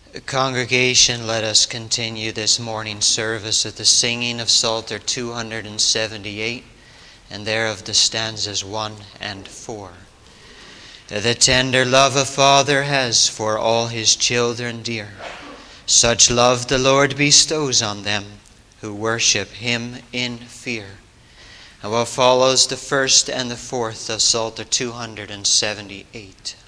Congregation, let us continue this morning service with the singing of Psalter 278, and thereof the stanzas 1 and 4. The tender love a father has for all his children dear, such love the Lord bestows on them who worship him in fear. And what follows the first and the fourth of Psalter 278.